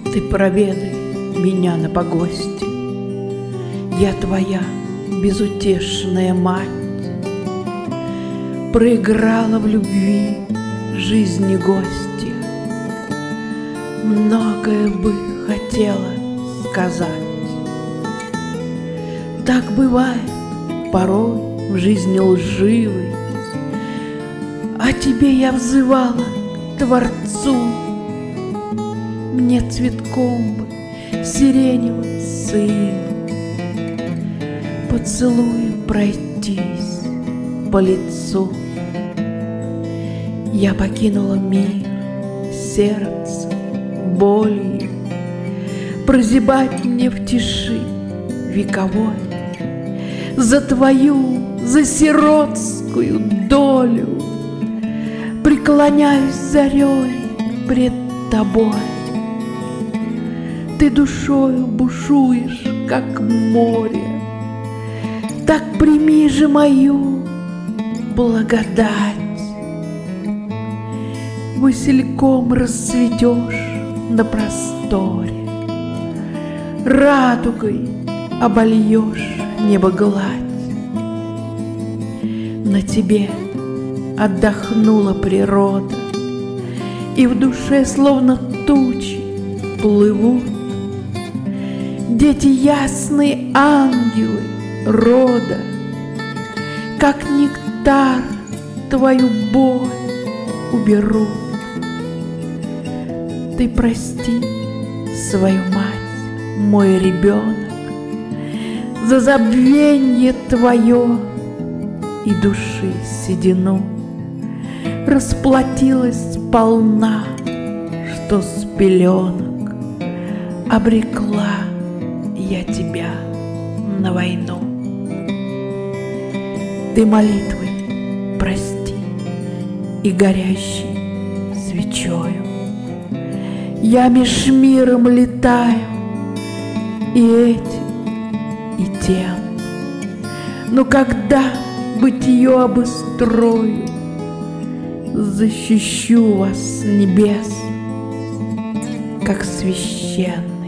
Ты проведай меня на погосте, я твоя безутешная мать. Проиграла в любви жизни гостья, многое бы хотела сказать. Так бывает порой в жизни лживой, а тебе я взывала к Творцу. Мне цветком бы сиреневым сыну поцелуем пройтись по лицу. Я покинула мир сердцем, болью, прозябать мне в тиши вековой за твою, за сиротскую долю. Преклоняюсь зарей пред тобой. Ты душою бушуешь, как море, так прими же мою благодать. Васильком расцветешь на просторе, радугой обольешь небо гладь. На тебе отдохнула природа, и в душе словно тучи плывут дети ясные ангелы рода, как нектар твою боль уберут. Ты прости свою мать, мой ребенок, за забвенье твое и души седину. Расплатилась сполна, что с пеленок обрекла я тебя на войну. Ты молитвой прости и горящей свечою я меж миром летаю, и этим, и тем. Но когда бытие обустрою, защищу вас с небес, как священных